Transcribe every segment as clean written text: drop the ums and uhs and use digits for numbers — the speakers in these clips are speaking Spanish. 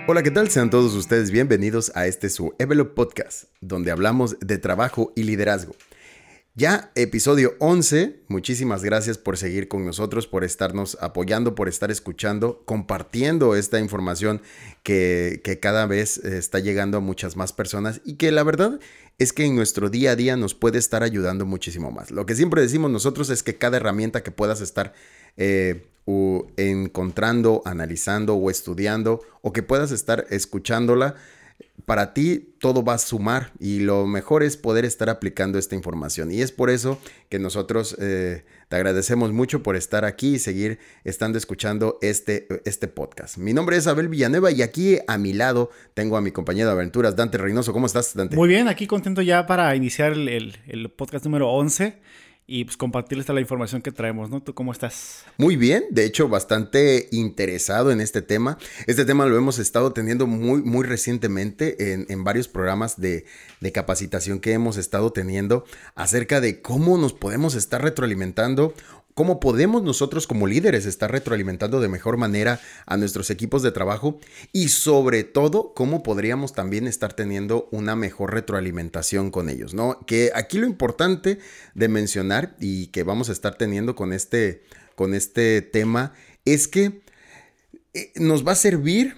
Hola, ¿qué tal? Sean todos ustedes bienvenidos a este su Evelo Podcast, donde hablamos de trabajo y liderazgo. Ya episodio 11, muchísimas gracias por seguir con nosotros, por estarnos apoyando, por estar escuchando, compartiendo esta información que cada vez está llegando a muchas más personas y que la verdad es que en nuestro día a día nos puede estar ayudando muchísimo más. Lo que siempre decimos nosotros es que cada herramienta que puedas estar encontrando, analizando o estudiando o que puedas estar escuchándola, para ti todo va a sumar y lo mejor es poder estar aplicando esta información. Y es por eso que nosotros te agradecemos mucho por estar aquí y seguir estando escuchando este podcast. Mi nombre es Abel Villanueva y aquí a mi lado tengo a mi compañero de aventuras, Dante Reynoso. ¿Cómo estás, Dante? Muy bien, aquí contento ya para iniciar el podcast número 11 y pues compartirles toda la información que traemos, ¿no? ¿Tú cómo estás? Muy bien, de hecho bastante interesado en este tema. Este tema lo hemos estado teniendo muy recientemente en varios programas de capacitación que hemos estado teniendo acerca de cómo nos podemos estar retroalimentando. ¿Cómo podemos nosotros como líderes estar retroalimentando de mejor manera a nuestros equipos de trabajo? Y sobre todo, ¿cómo podríamos también estar teniendo una mejor retroalimentación con ellos, ¿no? Que aquí lo importante de mencionar y que vamos a estar teniendo con este tema es que nos va a servir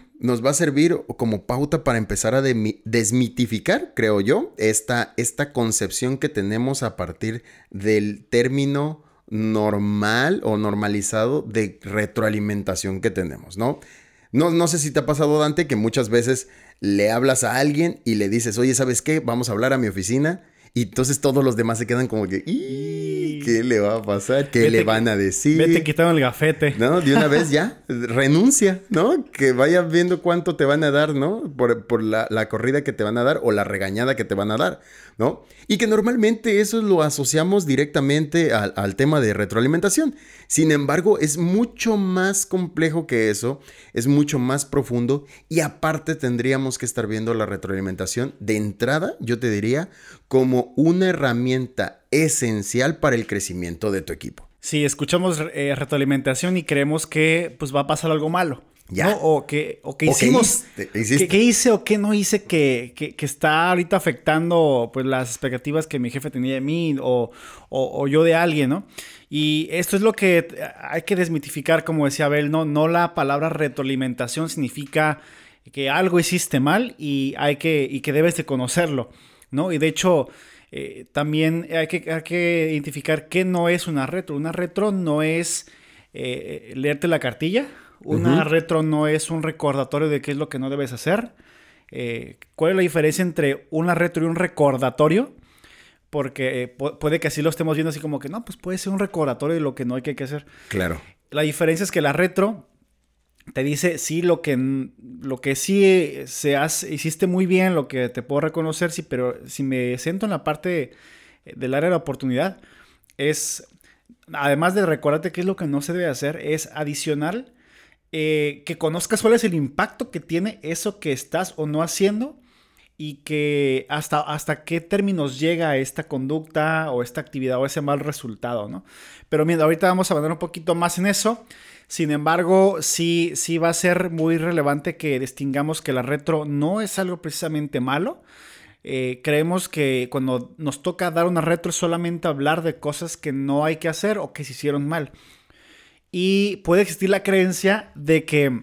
como pauta para empezar a desmitificar, creo yo, esta concepción que tenemos a partir del término normal o normalizado de retroalimentación que tenemos, ¿no? No sé si te ha pasado, Dante, que muchas veces le hablas a alguien y le dices, oye, ¿sabes qué? Vamos a hablar a mi oficina. Y entonces todos los demás se quedan como que, ¿qué le va a pasar? ¿Qué le van a decir? Vete quitando el gafete. ¿No? De una vez ya, renuncia, ¿no? Que vayas viendo cuánto te van a dar, ¿no? Por la corrida que te van a dar o la regañada que te van a dar, ¿no? Y que normalmente eso lo asociamos directamente al tema de retroalimentación. Sin embargo, es mucho más complejo que eso, es mucho más profundo y aparte tendríamos que estar viendo la retroalimentación de entrada, yo te diría, como una herramienta esencial para el crecimiento de tu equipo. Sí, escuchamos retroalimentación y creemos que pues va a pasar algo malo. Ya. ¿No? O que hicimos. ¿Qué hice o qué no hice que está ahorita afectando pues las expectativas que mi jefe tenía de mí o yo de alguien, ¿no? Y esto es lo que hay que desmitificar, como decía Abel, no la palabra retroalimentación significa que algo hiciste mal y que debes de conocerlo, ¿no? Y de hecho, también hay que identificar qué no es una retro. Una retro no es leerte la cartilla. Una retro no es un recordatorio de qué es lo que no debes hacer. ¿Cuál es la diferencia entre una retro y un recordatorio? Porque puede que así lo estemos viendo así como que no, pues puede ser un recordatorio de lo que no hay que hacer. Claro. La diferencia es que la retro te dice sí lo que sí hiciste muy bien, lo que te puedo reconocer, sí, pero si me siento en la parte del área de la oportunidad, es, además de recordarte qué es lo que no se debe hacer, es adicional que conozcas cuál es el impacto que tiene eso que estás o no haciendo y que hasta qué términos llega esta conducta o esta actividad o ese mal resultado, ¿no? Pero mira, ahorita vamos a hablar un poquito más en eso. Sin embargo, sí va a ser muy relevante que distingamos que la retro no es algo precisamente malo. Creemos que cuando nos toca dar una retro es solamente hablar de cosas que no hay que hacer o que se hicieron mal. Y puede existir la creencia de que,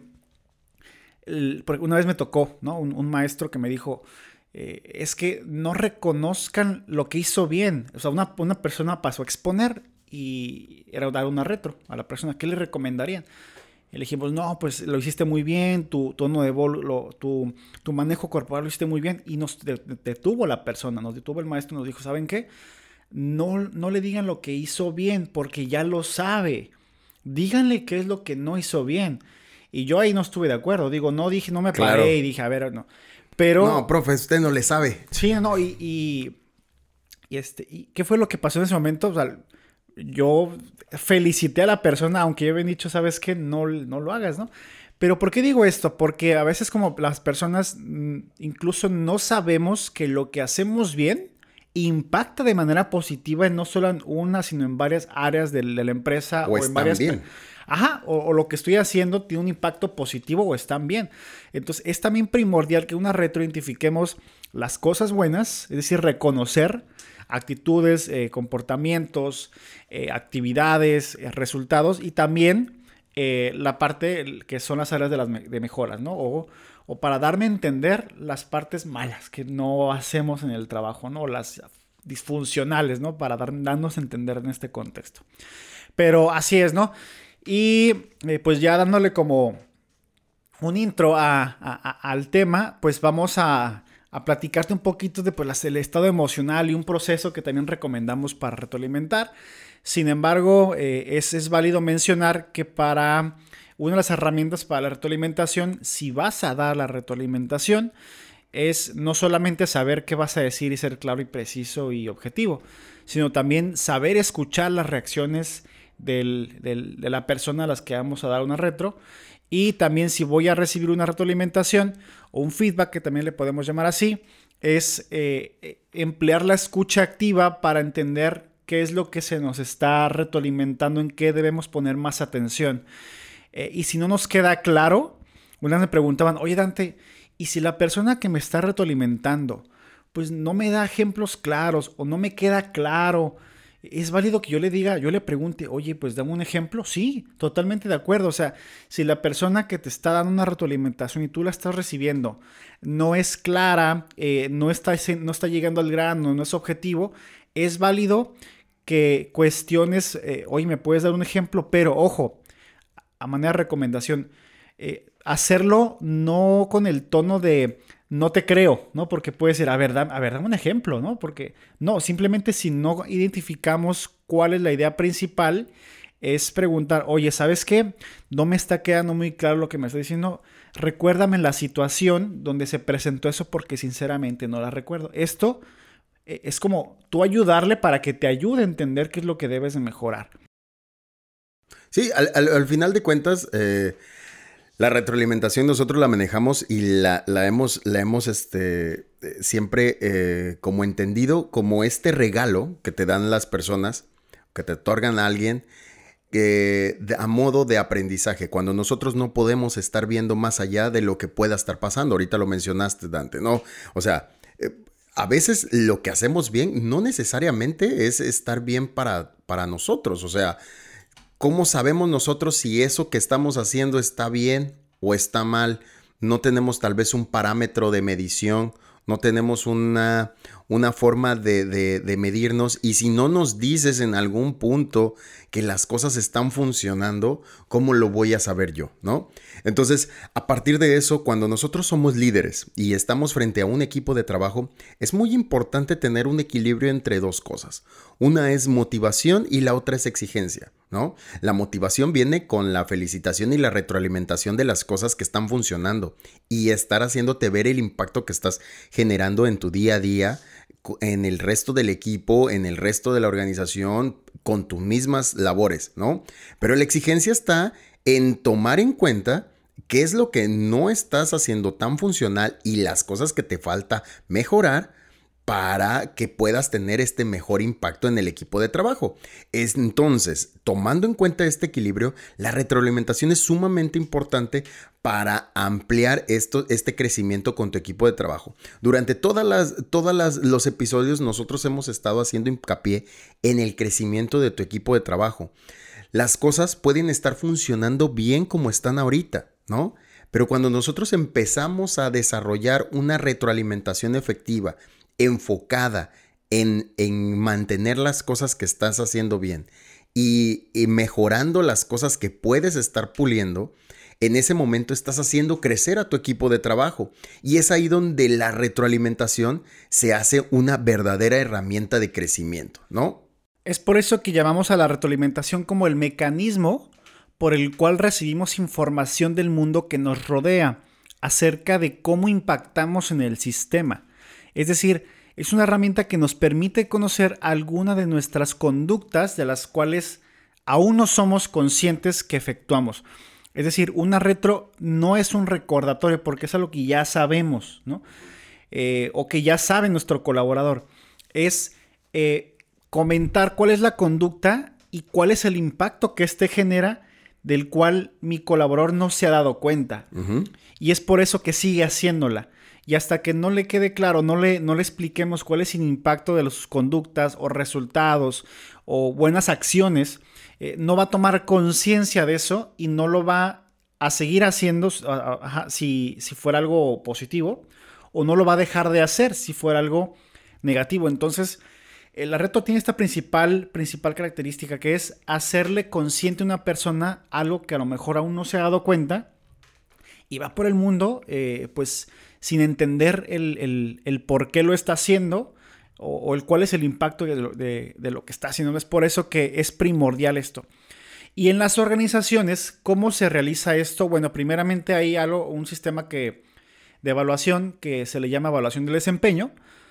porque una vez me tocó, ¿no? un maestro que me dijo, es que no reconozcan lo que hizo bien. O sea, una persona pasó a exponer y era dar una retro a la persona. ¿Qué le recomendarían? Y le dijimos, no, pues lo hiciste muy bien, tu tono de voz, tu manejo corporal lo hiciste muy bien. Y nos detuvo la persona, nos detuvo el maestro y nos dijo, ¿saben qué? No le digan lo que hizo bien porque ya lo sabe. Díganle qué es lo que no hizo bien. Y yo ahí no estuve de acuerdo. Digo, no me paré y dije, a ver, no. Pero... No, profe, usted no le sabe. Sí, no, ¿y qué fue lo que pasó en ese momento? O sea, yo felicité a la persona, aunque yo había dicho, ¿sabes qué? No lo hagas, ¿no? Pero ¿por qué digo esto? Porque a veces como las personas incluso no sabemos que lo que hacemos bien impacta de manera positiva en no solo en una, sino en varias áreas de la empresa O en están varias... bien. Ajá, o lo que estoy haciendo tiene un impacto positivo o están bien. Entonces es también primordial que una retro identifiquemos las cosas buenas, es decir, reconocer actitudes, comportamientos, actividades, resultados y también la parte que son las áreas de mejoras, ¿no? O para darme a entender las partes malas que no hacemos en el trabajo, ¿no? Las disfuncionales, ¿no? Para darnos a entender en este contexto. Pero así es, ¿no? Y pues ya dándole como un intro al tema, pues vamos a platicarte un poquito de pues, el estado emocional y un proceso que también recomendamos para retroalimentar. Sin embargo, es válido mencionar que para una de las herramientas para la retroalimentación, si vas a dar la retroalimentación, es no solamente saber qué vas a decir y ser claro y preciso y objetivo, sino también saber escuchar las reacciones de la persona a las que vamos a dar una retro. Y también si voy a recibir una retroalimentación o un feedback, que también le podemos llamar así, es emplear la escucha activa para entender qué es lo que se nos está retroalimentando, en qué debemos poner más atención. Y si no nos queda claro, una vez me preguntaban, oye Dante, ¿y si la persona que me está retroalimentando pues no me da ejemplos claros o no me queda claro? ¿Es válido que yo le pregunte, oye, pues dame un ejemplo? Sí, totalmente de acuerdo. O sea, si la persona que te está dando una retroalimentación y tú la estás recibiendo no es clara, no está llegando al grano, no es objetivo, es válido que cuestiones, oye, ¿me puedes dar un ejemplo? Pero, ojo, a manera de recomendación, hacerlo no con el tono de no te creo, ¿no? Porque puede ser, a ver, dame un ejemplo, ¿no? Porque no, simplemente si no identificamos cuál es la idea principal, es preguntar, oye, ¿sabes qué? No me está quedando muy claro lo que me está diciendo. Recuérdame la situación donde se presentó eso porque sinceramente no la recuerdo. Esto es como tú ayudarle para que te ayude a entender qué es lo que debes de mejorar. Sí, al final de cuentas, la retroalimentación nosotros la manejamos y la hemos siempre como entendido como este regalo que te dan las personas, que te otorgan a alguien a modo de aprendizaje, cuando nosotros no podemos estar viendo más allá de lo que pueda estar pasando. Ahorita lo mencionaste, Dante, ¿no? O sea, a veces lo que hacemos bien no necesariamente es estar bien para nosotros. O sea, ¿cómo sabemos nosotros si eso que estamos haciendo está bien o está mal? No tenemos tal vez un parámetro de medición, no tenemos una forma de medirnos. Y si no nos dices en algún punto que las cosas están funcionando, ¿cómo lo voy a saber yo, no? Entonces, a partir de eso, cuando nosotros somos líderes y estamos frente a un equipo de trabajo, es muy importante tener un equilibrio entre dos cosas. Una es motivación y la otra es exigencia, ¿no? La motivación viene con la felicitación y la retroalimentación de las cosas que están funcionando y estar haciéndote ver el impacto que estás generando en tu día a día, en el resto del equipo, en el resto de la organización, con tus mismas labores, ¿no? Pero la exigencia está en tomar en cuenta qué es lo que no estás haciendo tan funcional y las cosas que te falta mejorar para que puedas tener este mejor impacto en el equipo de trabajo. Entonces, tomando en cuenta este equilibrio, la retroalimentación es sumamente importante para ampliar este crecimiento con tu equipo de trabajo. Durante los episodios nosotros hemos estado haciendo hincapié en el crecimiento de tu equipo de trabajo. Las cosas pueden estar funcionando bien como están ahorita, ¿no? Pero cuando nosotros empezamos a desarrollar una retroalimentación efectiva, enfocada en mantener las cosas que estás haciendo bien y mejorando las cosas que puedes estar puliendo, en ese momento estás haciendo crecer a tu equipo de trabajo. Y es ahí donde la retroalimentación se hace una verdadera herramienta de crecimiento, ¿no? Es por eso que llamamos a la retroalimentación como el mecanismo por el cual recibimos información del mundo que nos rodea acerca de cómo impactamos en el sistema. Es decir, es una herramienta que nos permite conocer alguna de nuestras conductas de las cuales aún no somos conscientes que efectuamos. Es decir, una retro no es un recordatorio porque es algo que ya sabemos, ¿no? O que ya sabe nuestro colaborador. es comentar cuál es la conducta y cuál es el impacto que éste genera del cual mi colaborador no se ha dado cuenta. Uh-huh. Y es por eso que sigue haciéndola. Y hasta que no le quede claro, no le expliquemos cuál es el impacto de sus conductas o resultados o buenas acciones, no va a tomar conciencia de eso y no lo va a seguir haciendo si fuera algo positivo, o no lo va a dejar de hacer si fuera algo negativo. Entonces, la retro tiene esta principal característica, que es hacerle consciente a una persona algo que a lo mejor aún no se ha dado cuenta y va por el mundo pues sin entender el por qué lo está haciendo o el cuál es el impacto de lo que está haciendo. Es por eso que es primordial esto. Y en las organizaciones, ¿cómo se realiza esto? Bueno, primeramente hay un sistema de evaluación que se le llama evaluación del desempeño,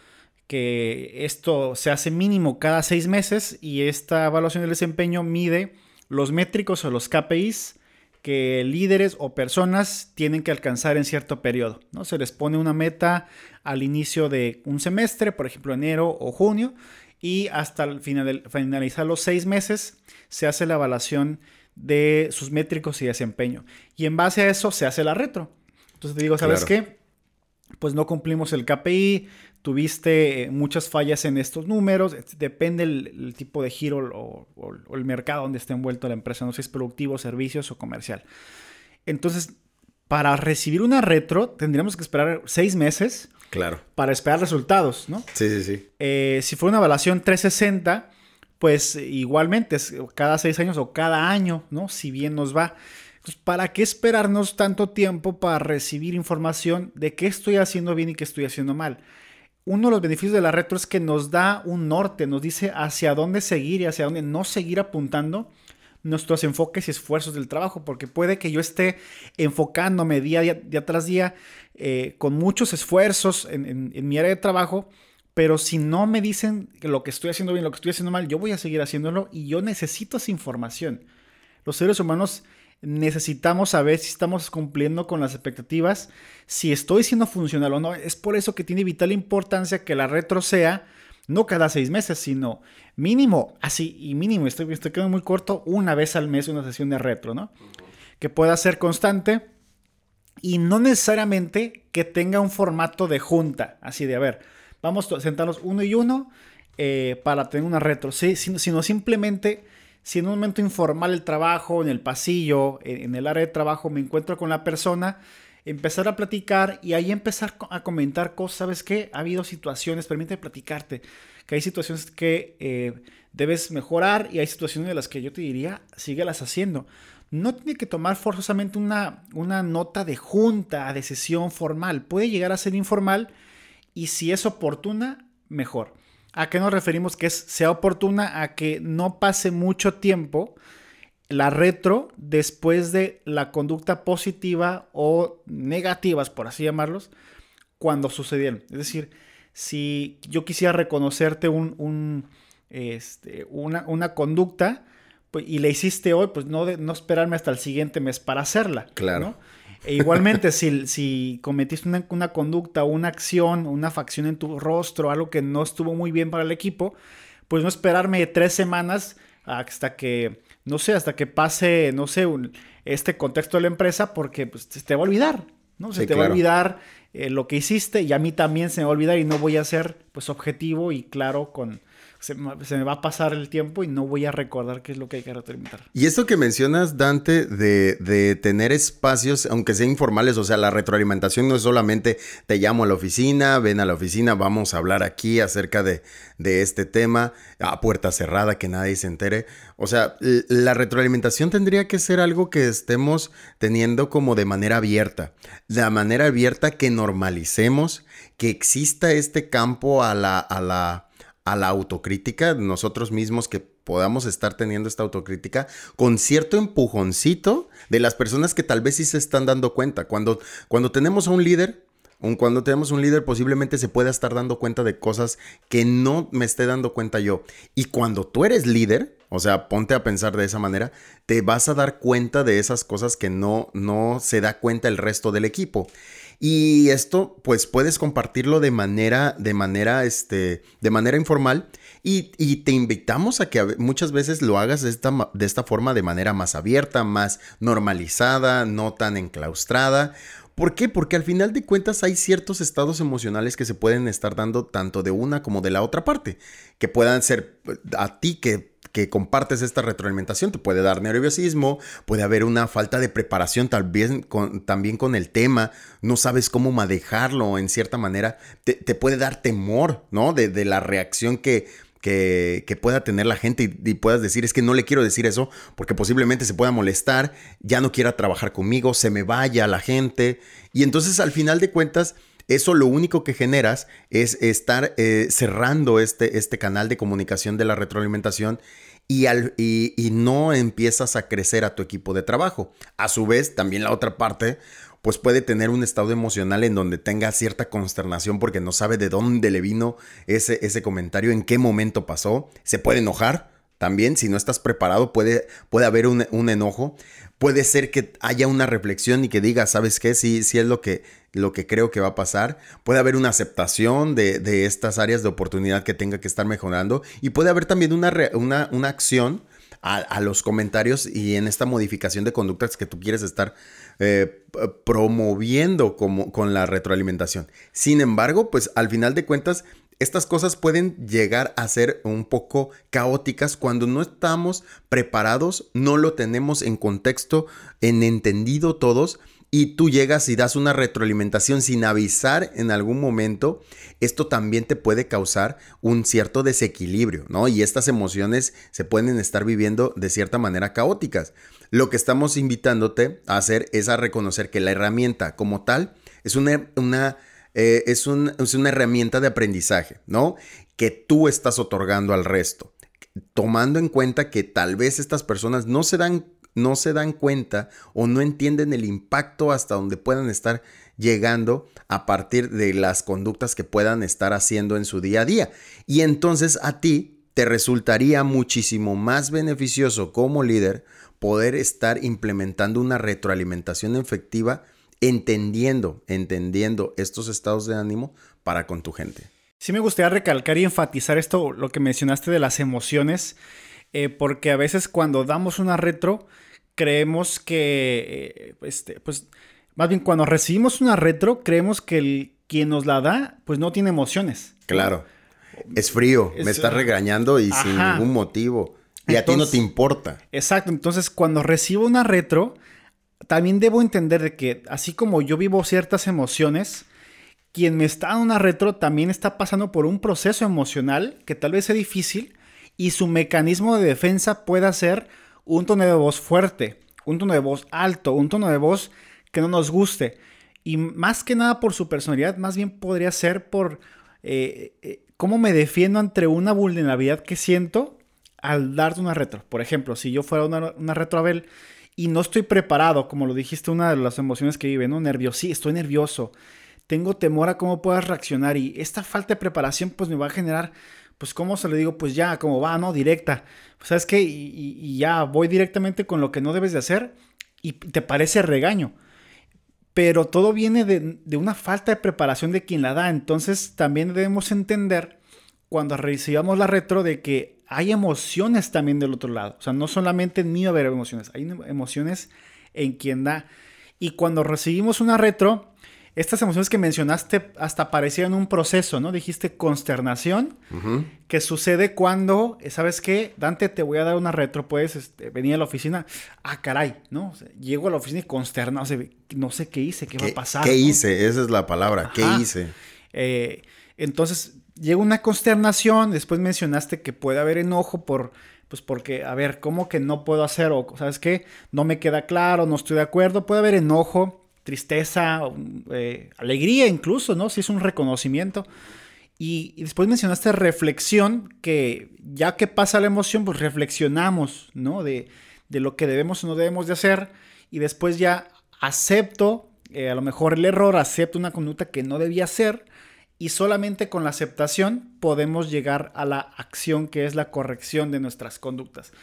que esto se hace mínimo cada 6 meses y esta evaluación del desempeño mide los métricos o los KPIs que líderes o personas tienen que alcanzar en cierto periodo, ¿no? Se les pone una meta al inicio de un semestre, por ejemplo enero o junio, y hasta el finalizar los 6 meses se hace la evaluación de sus métricos y desempeño. Y en base a eso se hace la retro. Entonces te digo, ¿sabes qué? Pues no cumplimos el KPI, tuviste muchas fallas en estos números, depende el tipo de giro o el mercado donde esté envuelto la empresa, no sé si es productivo, servicios o comercial. Entonces, para recibir una retro tendríamos que esperar 6 meses. Claro. Para esperar resultados, ¿no? Sí. Si fuera una evaluación 360, pues igualmente es cada 6 años o cada año, ¿no? Si bien nos va. Pues, ¿para qué esperarnos tanto tiempo para recibir información de qué estoy haciendo bien y qué estoy haciendo mal? Uno de los beneficios de la retro es que nos da un norte, nos dice hacia dónde seguir y hacia dónde no seguir apuntando nuestros enfoques y esfuerzos del trabajo, porque puede que yo esté enfocándome día tras día con muchos esfuerzos en mi área de trabajo, pero si no me dicen lo que estoy haciendo bien, lo que estoy haciendo mal, yo voy a seguir haciéndolo y yo necesito esa información. Los seres humanos necesitamos saber si estamos cumpliendo con las expectativas, si estoy siendo funcional o no. Es por eso que tiene vital importancia que la retro sea no cada 6 meses, sino mínimo, estoy quedando muy corto, una vez al mes una sesión de retro, ¿no? Que pueda ser constante y no necesariamente que tenga un formato de junta, así de, a ver, vamos a sentarnos uno y uno para tener una retro, ¿sí? Sino simplemente, si en un momento informal el trabajo, en el pasillo, en el área de trabajo, me encuentro con la persona, empezar a platicar y ahí empezar a comentar cosas. ¿Sabes qué? Ha habido situaciones, permíteme platicarte, que hay situaciones que debes mejorar y hay situaciones de las que yo te diría, síguelas haciendo. No tiene que tomar forzosamente una nota de junta, de sesión formal. Puede llegar a ser informal y si es oportuna, mejor. ¿A qué nos referimos que sea oportuna? A que no pase mucho tiempo la retro después de la conducta positiva o negativas, por así llamarlos, cuando sucedieron. Es decir, si yo quisiera reconocerte una conducta pues, y la hiciste hoy, pues no esperarme hasta el siguiente mes para hacerla. Claro. ¿No? E igualmente, si cometiste una conducta, una acción, una facción en tu rostro, algo que no estuvo muy bien para el equipo, pues no esperarme 3 semanas hasta que pase, este contexto de la empresa, porque pues, te va a olvidar, ¿no? Se te va a olvidar lo que hiciste y a mí también se me va a olvidar y no voy a ser pues objetivo y claro se me va a pasar el tiempo y no voy a recordar qué es lo que hay que retrimitar. Y esto que mencionas, Dante, de tener espacios, aunque sean informales, o sea, la retroalimentación no es solamente te llamo a la oficina, ven a la oficina, vamos a hablar aquí acerca de este tema, a puerta cerrada, que nadie se entere. O sea, la retroalimentación tendría que ser algo que estemos teniendo como de manera abierta. De manera abierta que normalicemos, que exista este campo a la autocrítica, nosotros mismos que podamos estar teniendo esta autocrítica con cierto empujoncito de las personas que tal vez sí se están dando cuenta. Cuando tenemos a un líder, posiblemente se pueda estar dando cuenta de cosas que no me esté dando cuenta yo. Y cuando tú eres líder, o sea, ponte a pensar de esa manera, te vas a dar cuenta de esas cosas que no se da cuenta el resto del equipo. Y esto, pues, puedes compartirlo de manera informal y te invitamos a que muchas veces lo hagas de esta forma, de manera más abierta, más normalizada, no tan enclaustrada. ¿Por qué? Porque al final de cuentas hay ciertos estados emocionales que se pueden estar dando tanto de una como de la otra parte, que puedan ser a ti que compartes esta retroalimentación, te puede dar nerviosismo, puede haber una falta de preparación también con el tema, no sabes cómo manejarlo en cierta manera, te puede dar temor, ¿no? De la reacción que pueda tener la gente y puedas decir, es que no le quiero decir eso porque posiblemente se pueda molestar, ya no quiera trabajar conmigo, se me vaya la gente. Y entonces al final de cuentas, eso lo único que generas es estar cerrando este canal de comunicación de la retroalimentación y no empiezas a crecer a tu equipo de trabajo. A su vez, también la otra parte pues puede tener un estado emocional en donde tenga cierta consternación porque no sabe de dónde le vino ese comentario, en qué momento pasó. Se puede enojar también, si no estás preparado puede haber un enojo. Puede ser que haya una reflexión y que diga, ¿sabes qué? Sí es lo que creo que va a pasar. Puede haber una aceptación de estas áreas de oportunidad que tenga que estar mejorando. Y puede haber también una acción a los comentarios y en esta modificación de conductas que tú quieres estar promoviendo con la retroalimentación. Sin embargo, pues al final de cuentas, estas cosas pueden llegar a ser un poco caóticas cuando no estamos preparados, no lo tenemos en contexto, en entendido todos. Y tú llegas y das una retroalimentación sin avisar en algún momento, esto también te puede causar un cierto desequilibrio, ¿no? Y estas emociones se pueden estar viviendo de cierta manera caóticas. Lo que estamos invitándote a hacer es a reconocer que la herramienta como tal es una herramienta de aprendizaje, ¿no? Que tú estás otorgando al resto, tomando en cuenta que tal vez estas personas no se dan cuenta o no entienden el impacto hasta donde puedan estar llegando a partir de las conductas que puedan estar haciendo en su día a día. Y entonces a ti te resultaría muchísimo más beneficioso como líder poder estar implementando una retroalimentación efectiva, entendiendo estos estados de ánimo para con tu gente. Sí me gustaría recalcar y enfatizar esto, lo que mencionaste de las emociones, porque a veces cuando damos una retro, creemos que, pues, más bien cuando recibimos una retro, creemos que quien nos la da, pues no tiene emociones. Claro, es frío, me está regañando y sin ningún motivo. Y entonces, a ti no te importa. Exacto, entonces cuando recibo una retro, también debo entender de que así como yo vivo ciertas emociones, quien me está dando una retro también está pasando por un proceso emocional que tal vez sea difícil y su mecanismo de defensa pueda ser un tono de voz fuerte, un tono de voz alto, un tono de voz que no nos guste. Y más que nada por su personalidad, más bien podría ser por cómo me defiendo ante una vulnerabilidad que siento al darte una retro. Por ejemplo, si yo fuera una retro a Abel y no estoy preparado, como lo dijiste, una de las emociones que vive, ¿no? Sí, estoy nervioso. Tengo temor a cómo puedas reaccionar y esta falta de preparación pues me va a generar, pues ¿cómo se le digo? Pues ya, como va, ¿no? Directa. Pues ¿sabes qué? Y ya voy directamente con lo que no debes de hacer y te parece regaño. Pero todo viene de una falta de preparación de quien la da. Entonces también debemos entender cuando recibamos la retro de que hay emociones también del otro lado. O sea, no solamente en mí va a haber emociones, hay emociones en quien da. Y cuando recibimos una retro, estas emociones que mencionaste hasta parecían un proceso, ¿no? Dijiste consternación, que sucede cuando, ¿sabes qué? Dante, te voy a dar una retro, puedes venir a la oficina. Ah, caray, ¿no? O sea, llego a la oficina y consternado, o sea, no sé qué hice, qué va a pasar. ¿Qué hice? Esa es la palabra, ¿qué hice? Entonces, llega una consternación, después mencionaste que puede haber enojo porque, a ver, ¿cómo que no puedo hacer? O, ¿sabes qué? No me queda claro, no estoy de acuerdo. Puede haber enojo, tristeza, alegría incluso, ¿no? Si es un reconocimiento. Y después mencionaste reflexión, que ya que pasa la emoción, pues reflexionamos, ¿no? De lo que debemos o no debemos de hacer. Y después ya acepto, a lo mejor el error, acepto una conducta que no debía hacer. Y solamente con la aceptación podemos llegar a la acción, que es la corrección de nuestras conductas.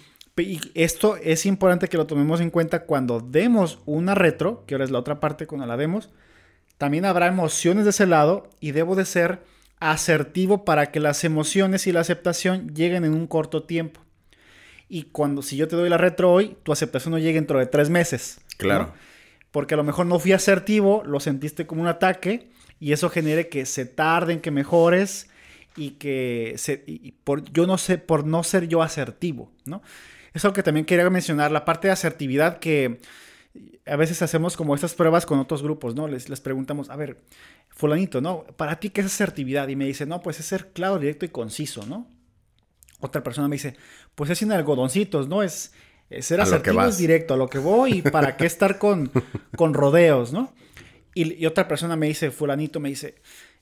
Y esto es importante que lo tomemos en cuenta cuando demos una retro, que ahora es la otra parte cuando la demos, también habrá emociones de ese lado y debo de ser asertivo para que las emociones y la aceptación lleguen en un corto tiempo. Y si yo te doy la retro hoy, tu aceptación no llega dentro de 3 meses. Claro. ¿No? Porque a lo mejor no fui asertivo, lo sentiste como un ataque y eso genere que se tarde en que mejores y que por no ser yo asertivo, ¿no? Es algo que también quería mencionar, la parte de asertividad que a veces hacemos como estas pruebas con otros grupos, ¿no? Les preguntamos, a ver, fulanito, ¿no? ¿Para ti qué es asertividad? Y me dice, no, pues es ser claro, directo y conciso, ¿no? Otra persona me dice, pues es sin algodoncitos, ¿no? Es ser asertivo, es directo, a lo que voy y para qué estar con rodeos, ¿no? Y otra persona me dice, fulanito me dice,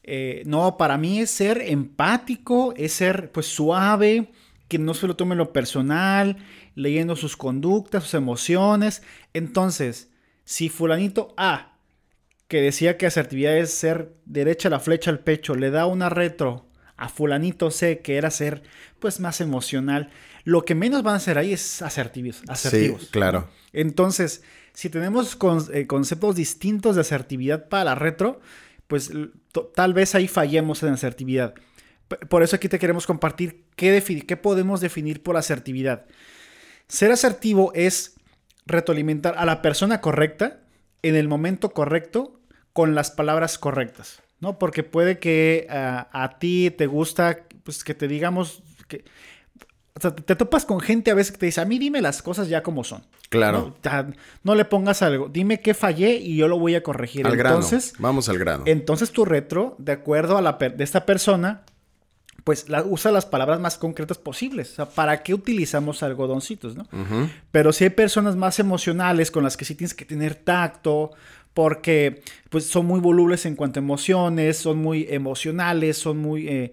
no, para mí es ser empático, es ser pues suave, que no se lo tome en lo personal, leyendo sus conductas, sus emociones. Entonces, si fulanito A, que decía que asertividad es ser derecha la flecha al pecho, le da una retro a fulanito C, que era ser pues más emocional, lo que menos van a hacer ahí es asertivos. Sí, claro. Entonces, si tenemos conceptos distintos de asertividad para la retro, pues tal vez ahí fallemos en asertividad. Por eso aquí te queremos compartir qué podemos definir por asertividad. Ser asertivo es retroalimentar a la persona correcta en el momento correcto con las palabras correctas, ¿no? Porque puede que a ti te gusta pues, que te digamos que... O sea, te topas con gente a veces que te dice, a mí dime las cosas ya como son. Claro. No le pongas algo. Dime qué fallé y yo lo voy a corregir. Entonces, vamos al grano. Entonces tu retro, de acuerdo a de esta persona, pues usa las palabras más concretas posibles. O sea, ¿para qué utilizamos algodoncitos, no? Uh-huh. Pero si hay personas más emocionales con las que sí tienes que tener tacto, porque pues son muy volubles en cuanto a emociones, son muy emocionales, son muy...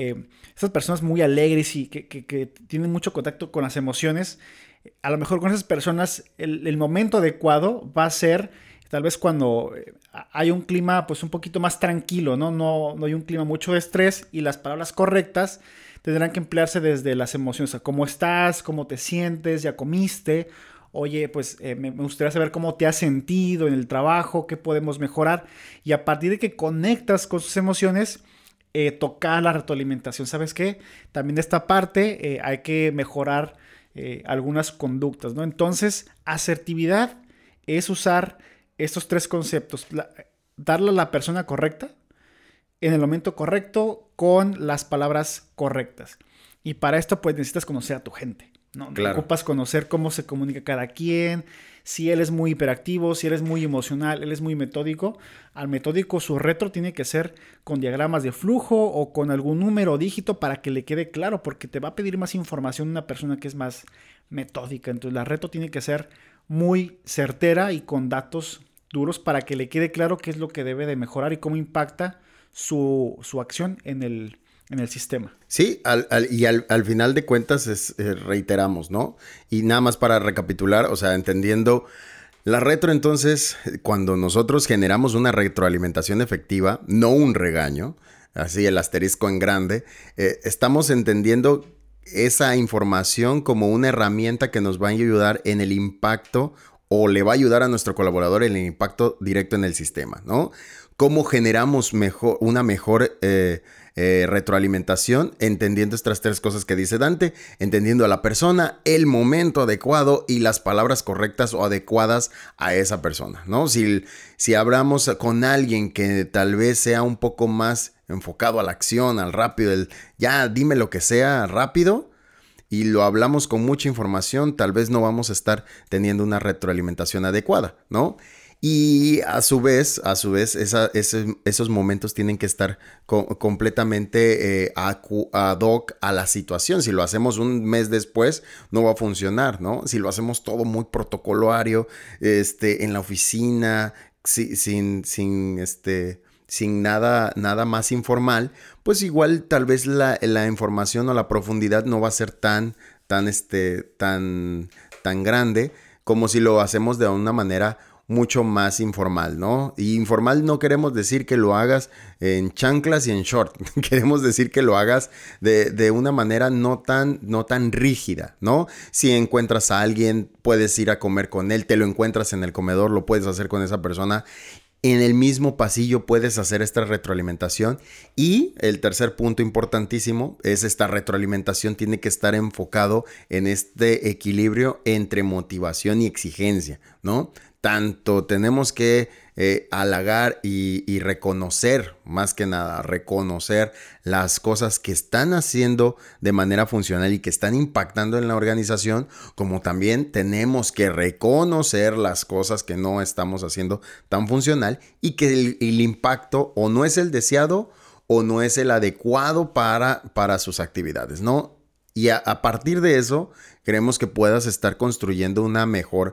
esas personas muy alegres y que tienen mucho contacto con las emociones, a lo mejor con esas personas el momento adecuado va a ser tal vez cuando hay un clima pues un poquito más tranquilo, ¿no? No hay un clima mucho de estrés y las palabras correctas tendrán que emplearse desde las emociones. O sea, ¿cómo estás? ¿Cómo te sientes? ¿Ya comiste? Oye, pues me gustaría saber cómo te has sentido en el trabajo, qué podemos mejorar. Y a partir de que conectas con sus emociones, tocar la retroalimentación. ¿Sabes qué? También de esta parte hay que mejorar algunas conductas, ¿no? Entonces, asertividad es usar estos 3 conceptos. Darle a la persona correcta, en el momento correcto, con las palabras correctas. Y para esto, pues, necesitas conocer a tu gente, ¿no? Claro. Ocupas conocer cómo se comunica cada quien, si él es muy hiperactivo, si él es muy emocional, él es muy metódico. Al metódico su retro tiene que ser con diagramas de flujo o con algún número o dígito para que le quede claro, porque te va a pedir más información una persona que es más metódica. Entonces la retro tiene que ser muy certera y con datos duros para que le quede claro qué es lo que debe de mejorar y cómo impacta su acción en el sistema. Sí, al final de cuentas reiteramos, ¿no? Y nada más para recapitular, o sea, entendiendo la retro, entonces, cuando nosotros generamos una retroalimentación efectiva, no un regaño, así el asterisco en grande, estamos entendiendo esa información como una herramienta que nos va a ayudar en el impacto o le va a ayudar a nuestro colaborador en el impacto directo en el sistema, ¿no? ¿Cómo generamos una mejor retroalimentación? Entendiendo estas 3 cosas que dice Dante, entendiendo a la persona, el momento adecuado y las palabras correctas o adecuadas a esa persona, ¿no? Si hablamos con alguien que tal vez sea un poco más enfocado a la acción, al rápido, ya dime lo que sea rápido, y lo hablamos con mucha información, tal vez no vamos a estar teniendo una retroalimentación adecuada, ¿no? Y a su vez esos momentos tienen que estar completamente ad hoc a la situación. Si lo hacemos un mes después, no va a funcionar, ¿no? Si lo hacemos todo muy protocolario, en la oficina, sin nada más informal, pues igual tal vez la información o la profundidad no va a ser tan grande como si lo hacemos de una manera mucho más informal, ¿no? Y informal no queremos decir que lo hagas en chanclas y en short. Queremos decir que lo hagas de una manera no tan rígida, ¿no? Si encuentras a alguien, puedes ir a comer con él, te lo encuentras en el comedor, lo puedes hacer con esa persona. En el mismo pasillo puedes hacer esta retroalimentación. Y el tercer punto importantísimo es esta retroalimentación tiene que estar enfocado en este equilibrio entre motivación y exigencia, ¿no? Tanto tenemos que halagar y reconocer, más que nada, reconocer las cosas que están haciendo de manera funcional y que están impactando en la organización, como también tenemos que reconocer las cosas que no estamos haciendo tan funcional y que el impacto o no es el deseado o no es el adecuado para sus actividades, ¿no? Y a partir de eso, queremos que puedas estar construyendo una mejor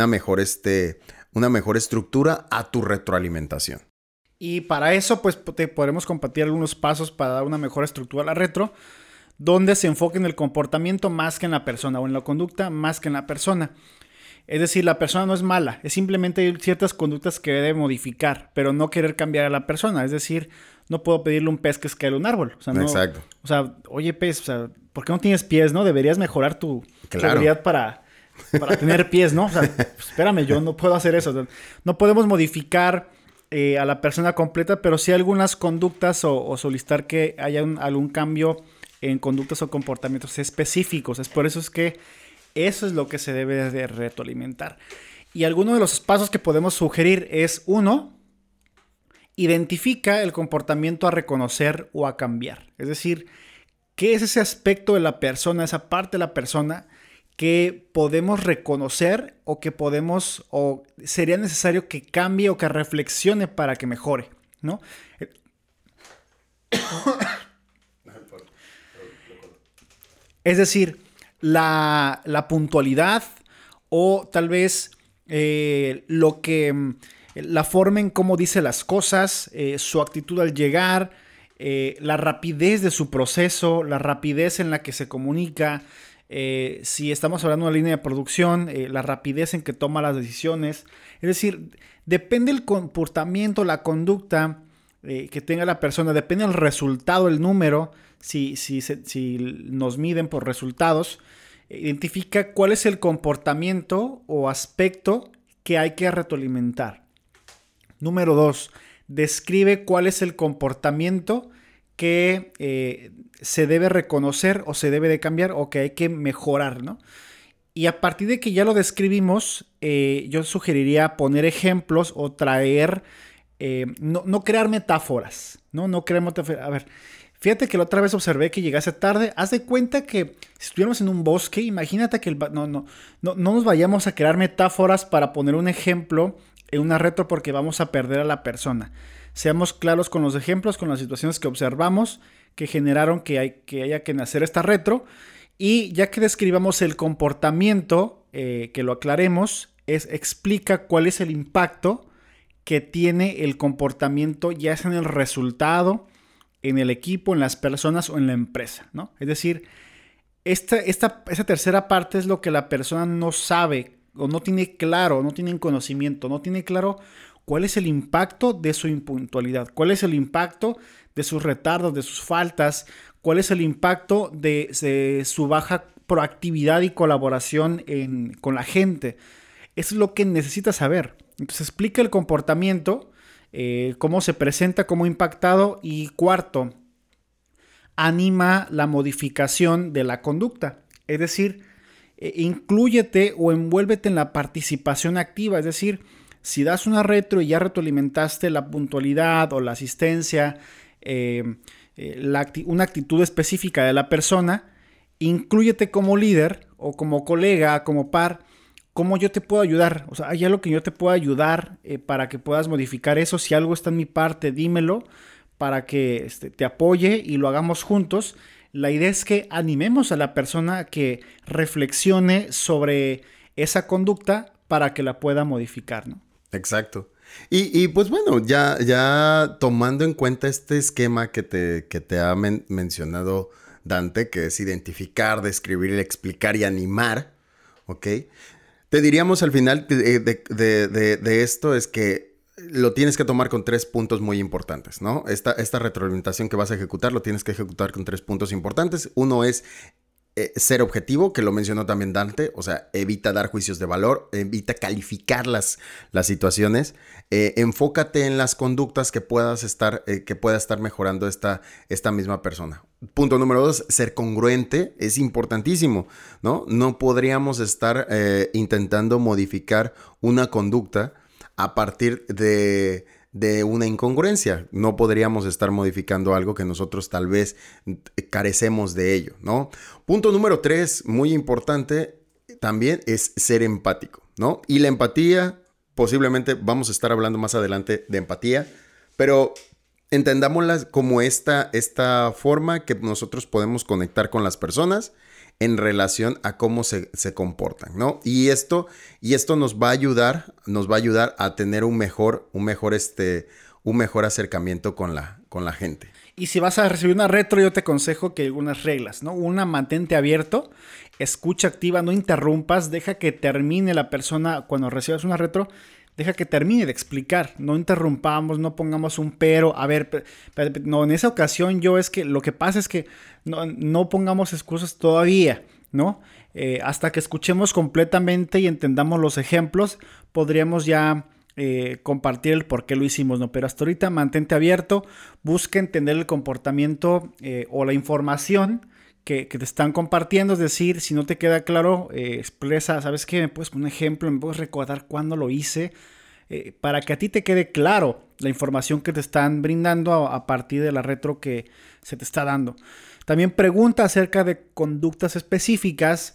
estructura a tu retroalimentación. Y para eso, pues te podremos compartir algunos pasos para dar una mejor estructura a la retro, donde se enfoque en el comportamiento más que en la persona, o en la conducta más que en la persona. Es decir, la persona no es mala, es simplemente hay ciertas conductas que debe modificar, pero no querer cambiar a la persona. Es decir, no puedo pedirle a un pez que escale un árbol. O sea, no, exacto. O sea, oye pez, o sea, ¿por qué no tienes pies, no? Deberías mejorar tu habilidad para tener pies, ¿no? O sea, pues, espérame, yo no puedo hacer eso. O sea, no podemos modificar a la persona completa, pero sí algunas conductas o solicitar que haya algún cambio en conductas o comportamientos específicos. Es por eso es que eso es lo que se debe de retroalimentar. Y alguno de los pasos que podemos sugerir es, 1, identifica el comportamiento a reconocer o a cambiar. Es decir, ¿qué es ese aspecto de la persona, esa parte de la persona que podemos reconocer o que podemos, o sería necesario que cambie o que reflexione para que mejore, ¿no? Es decir, la puntualidad o tal vez la forma en cómo dice las cosas, su actitud al llegar, la rapidez de su proceso, la rapidez en la que se comunica, si estamos hablando de una línea de producción, la rapidez en que toma las decisiones. Es decir, depende el comportamiento, la conducta que tenga la persona, depende el resultado, el número, si nos miden por resultados, identifica cuál es el comportamiento o aspecto que hay que retroalimentar. Número 2, describe cuál es el comportamiento que se debe reconocer o se debe de cambiar o que hay que mejorar, ¿no? Y a partir de que ya lo describimos, yo sugeriría poner ejemplos o traer, no crear metáforas, ¿no? No crear metáforas. A ver, fíjate que la otra vez observé que llegaste tarde. Haz de cuenta que si estuviéramos en un bosque, imagínate que no nos vayamos a crear metáforas para poner un ejemplo en una retro porque vamos a perder a la persona. Seamos claros con los ejemplos, con las situaciones que observamos que generaron que haya que hacer esta retro. Y ya que describamos el comportamiento, que lo aclaremos, explica cuál es el impacto que tiene el comportamiento, ya sea en el resultado, en el equipo, en las personas o en la empresa, ¿no? Es decir, esa tercera parte es lo que la persona no sabe o no tiene claro, no tiene conocimiento, no tiene claro cuál es el impacto de su impuntualidad, cuál es el impacto de sus retardos, de sus faltas, cuál es el impacto de su baja proactividad y colaboración con la gente. Eso es lo que necesita saber. Entonces explica el comportamiento, cómo se presenta, cómo ha impactado. Y 4, anima la modificación de la conducta. Es decir, inclúyete o envuélvete en la participación activa. Es decir, si das una retro y ya retroalimentaste la puntualidad o la asistencia, una actitud específica de la persona, inclúyete como líder o como colega, como par. ¿Cómo yo te puedo ayudar? O sea, ¿hay algo que yo te pueda ayudar para que puedas modificar eso? Si algo está en mi parte, dímelo para que te apoye y lo hagamos juntos. La idea es que animemos a la persona a que reflexione sobre esa conducta para que la pueda modificar, ¿no? Exacto. Y pues bueno, ya tomando en cuenta este esquema que te ha mencionado Dante, que es identificar, describir, explicar y animar, ¿ok? Te diríamos al final de esto es que lo tienes que tomar con 3 puntos muy importantes, ¿no? Esta retroalimentación que vas a ejecutar lo tienes que ejecutar con 3 puntos importantes. Uno es ser objetivo, que lo mencionó también Dante, o sea, evita dar juicios de valor, evita calificar las situaciones, enfócate en las conductas que pueda estar mejorando esta misma persona. Punto número 2, ser congruente es importantísimo, ¿no? No podríamos estar intentando modificar una conducta a partir de una incongruencia. No podríamos estar modificando algo que nosotros tal vez carecemos de ello, ¿no? Punto número 3, muy importante también, es ser empático, ¿no? Y la empatía, posiblemente vamos a estar hablando más adelante de empatía, pero entendámosla como esta forma que nosotros podemos conectar con las personas en relación a cómo se comportan, ¿no? Y esto nos va a ayudar a tener un mejor acercamiento con la gente. Y si vas a recibir una retro, yo te aconsejo que hay algunas reglas, ¿no? Una, mantente abierto, escucha activa, no interrumpas, deja que termine la persona cuando recibas una retro. Deja que termine de explicar, no interrumpamos, no pongamos un pero. A ver, no, en esa ocasión lo que pasa es que no pongamos excusas todavía, ¿no? Hasta que escuchemos completamente y entendamos los ejemplos, podríamos ya compartir el por qué lo hicimos, ¿no? Pero hasta ahorita mantente abierto, busca entender el comportamiento o la información que te están compartiendo. Es decir, si no te queda claro, expresa, ¿sabes qué? ¿Me puedes poner un ejemplo? ¿Me puedes recordar cuándo lo hice? Para que a ti te quede claro la información que te están brindando a partir de la retro que se te está dando. También pregunta acerca de conductas específicas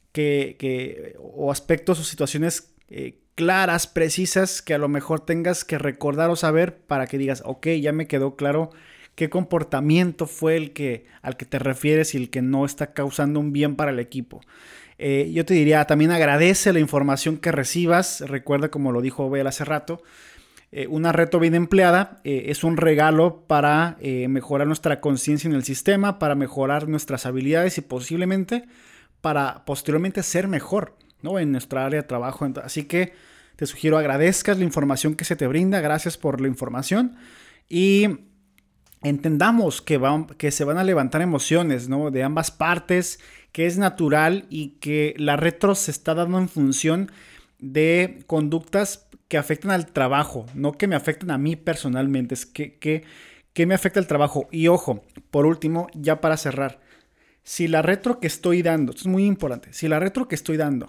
o aspectos o situaciones claras, precisas, que a lo mejor tengas que recordar o saber para que digas, ok, ya me quedó claro qué comportamiento fue al que te refieres y el que no está causando un bien para el equipo. Yo te diría, también agradece la información que recibas. Recuerda, como lo dijo Bel hace rato, una retro bien empleada es un regalo para mejorar nuestra conciencia en el sistema, para mejorar nuestras habilidades y posiblemente para posteriormente ser mejor, ¿no? En nuestra área de trabajo. Así que te sugiero agradezcas la información que se te brinda. Gracias por la información y entendamos que se van a levantar emociones, ¿no? De ambas partes, que es natural y que la retro se está dando en función de conductas que afectan al trabajo, no que me afecten a mí personalmente, es que me afecta el trabajo. Y ojo, por último, ya para cerrar, si la retro que estoy dando, esto es muy importante, si la retro que estoy dando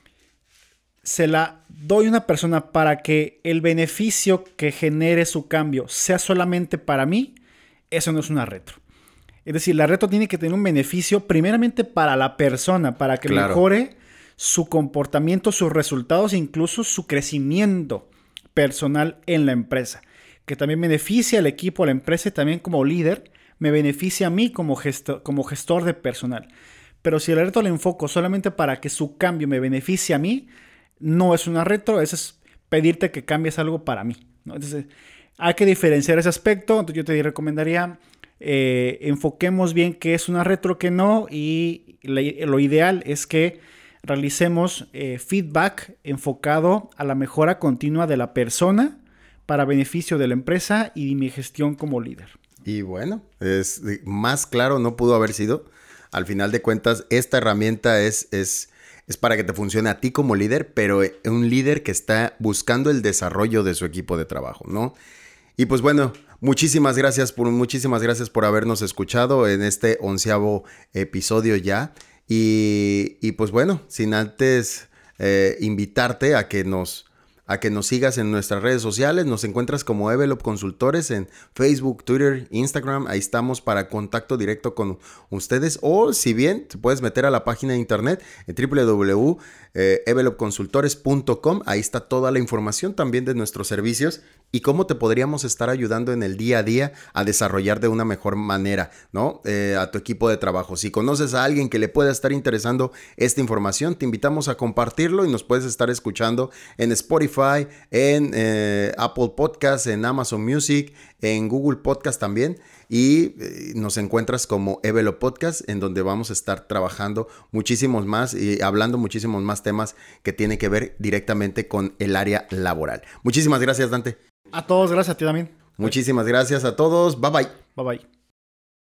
se la doy a una persona para que el beneficio que genere su cambio sea solamente para mí, eso no es una retro. Es decir, la retro tiene que tener un beneficio primeramente para la persona, para que mejore su comportamiento, sus resultados, incluso su crecimiento personal en la empresa. Que también beneficie al equipo, a la empresa y también como líder, me beneficia a mí como gestor de personal. Pero si la retro la enfoco solamente para que su cambio me beneficie a mí, no es una retro, eso es pedirte que cambies algo para mí, ¿no? Entonces, hay que diferenciar ese aspecto. Entonces, yo te recomendaría enfoquemos bien qué es una retro, qué no, y lo ideal es que realicemos feedback enfocado a la mejora continua de la persona para beneficio de la empresa y de mi gestión como líder. Y bueno, es más claro no pudo haber sido. Al final de cuentas, esta herramienta es para que te funcione a ti como líder, pero un líder que está buscando el desarrollo de su equipo de trabajo, ¿no? Y pues bueno, muchísimas gracias por habernos escuchado en este 11º episodio ya. Y pues bueno, sin antes invitarte a que nos sigas en nuestras redes sociales. Nos encuentras como Evelop Consultores en Facebook, Twitter, Instagram. Ahí estamos para contacto directo con ustedes. O si bien te puedes meter a la página de internet en www.evelopconsultores.com. Ahí está toda la información también de nuestros servicios y cómo te podríamos estar ayudando en el día a día a desarrollar de una mejor manera, ¿no? A tu equipo de trabajo. Si conoces a alguien que le pueda estar interesando esta información, te invitamos a compartirlo y nos puedes estar escuchando en Spotify, en Apple Podcasts, en Amazon Music, en Google Podcast también. Y nos encuentras como Evelo Podcast, en donde vamos a estar trabajando muchísimos más y hablando muchísimos más temas que tienen que ver directamente con el área laboral. Muchísimas gracias, Dante. A todos, gracias a ti también. Muchísimas gracias a todos. Bye bye. Bye bye.